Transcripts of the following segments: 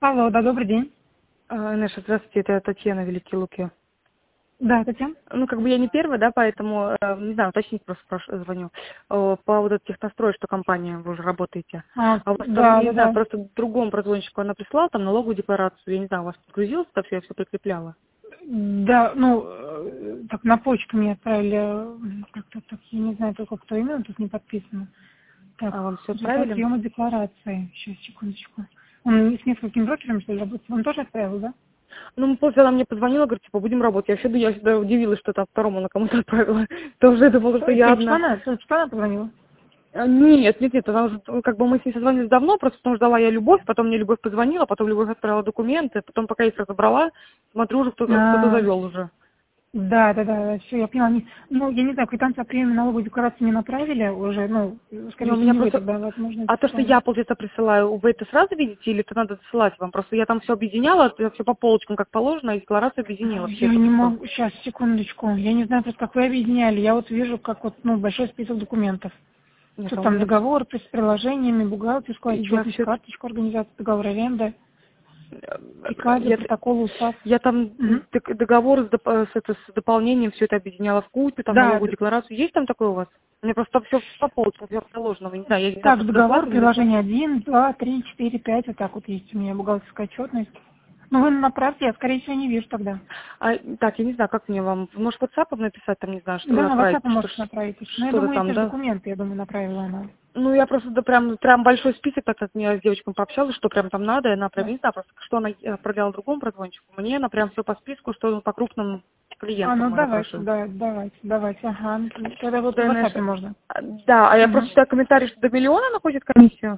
Алло, да, добрый день. Наша, здравствуйте, это Татьяна, Великие Луки. Да, Татьяна? Ну, как бы я не первая, да, поэтому, не знаю, уточнить просто звоню. По поводу этих настроек, что компания, вы уже работаете. А у вас там, Да, я да, не знаю, да. просто другому прозвонщику она прислала там налоговую декларацию, я не знаю, у вас подгрузилось это все, я все прикрепляла. Да, ну, так на почту мне отправили, так, я не знаю только кто именно, тут не подписано. Так, А вам все результат отправили? приема декларации. Сейчас, секундочку. Он с несколькими брокерами, что ли, работает? Он тоже отправил, да? Ну, после она мне позвонила, говорит, типа, будем работать. Я всегда удивилась, что там второму на кому-то отправила. Тоже думала, что я Только что одна. она, только что она позвонила? Нет, она уже, как бы мы с ней созвонились давно, просто потому что ждала я Любовь, потом мне Любовь позвонила, потом Любовь отправила документы, потом пока я их разобрала, смотрю, уже кто-то А, завел уже. да, все, я поняла. Ну, я не знаю, квитанцию о приеме налоговой декларации не направили уже, ну, Не, скорее у всего, меня не вы просто... тогда, возможно, это А то, что Светлана. я, получается, присылаю, вы это сразу видите или это надо досылать вам? Просто я там все объединяла, все по полочкам, как положено, и декларацию объединила все Я это не все. могу, сейчас, секундочку. Я не знаю просто, как вы объединяли. Я вот вижу, как вот, ну, большой список документов. Нет, Тут а у там меня... договор с приложениями, бухгалтерскую Я отчетность, все... карточку организации, договор аренды, приказы, Я, протоколы, устав. я там Мгм. договор с дополнением, все это объединяла в кучу, там Да, налоговую декларацию. Есть там такое у вас? У меня просто все по полочкам, все положено. Вы не знаю, я не знаю, так, просто дослать договор, или не дослать. приложение 1, 2, 3, 4, 5, вот так вот есть у меня бухгалтерская отчетность. Ну, вы направьте, я, скорее всего, не вижу тогда. Так, я не знаю, как мне вам... Может, WhatsApp написать, там, не знаю, что Да, отправить, WhatsApp можете направить. Ну, я что-то думаю, там, эти же да? документы, я думаю, направила она. Ну, я просто да, прям большой список, так как я с девочкой пообщалась, что прям там надо, и она прям, Да. не знаю, просто что она отправляла другому прозвончику, мне она прям все по списку, что по крупным клиентам Ну мы давайте, запрашиваем. да, давайте, ага. Тогда вот в Да, WhatsApp можно. да, а я просто Мгм. читаю комментарий, что до миллиона она хочет комиссию.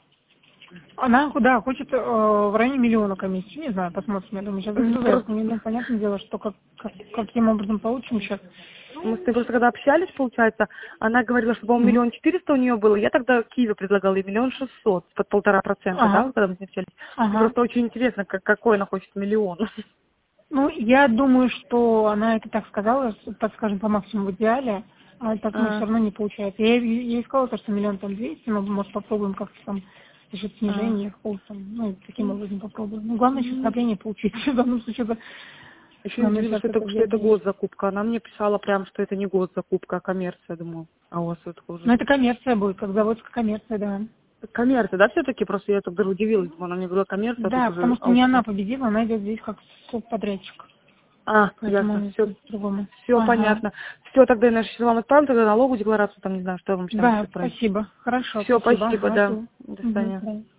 Она, да, хочет в районе миллиона комиссии. Не знаю, посмотрим, я думаю, сейчас загружается. Просто Ну, понятное дело, что каким образом получим сейчас. мы с ней просто когда общались, получается, она говорила, что, по-моему, Мгм. 1 400 000 у нее было. Я тогда Киеве предлагала ей 1 600 000 под 1,5%, да, Ага, вот когда мы с ней общались. Мне ага. просто очень интересно, какой она хочет миллион. Ну, я думаю, что она это так сказала, так скажем, по максимуму в идеале, а так, ну, все А, равно не получается. Я ей сказала, то, что миллион там 200, но, может, попробуем как-то там за счет а. снижения, ну, и таким образом попробуем. Ну, главное сейчас продление получить. В данном случае, Еще главное удивилась, сейчас что это это, что взять это деньги. госзакупка. Она мне писала прям, что это не госзакупка, а коммерция, думаю. А у вас это Ну, уже... это коммерция будет, как заводская коммерция, да. Коммерция, да, все-таки? Просто я тогда удивилась. Она мне говорила коммерция, а тут Да, потому уже что не она аукцион. победила, она идет здесь как субподрядчик. Поэтому Ясно, она все, по-другому. все Ага. понятно. Все, тогда я сейчас вам отправлю, тогда налоговую декларацию, там, не знаю, что я вам еще Да, напишу отправить. спасибо. Хорошо, Все, спасибо. спасибо, Ага, да. всё. До Мгм, свидания. да.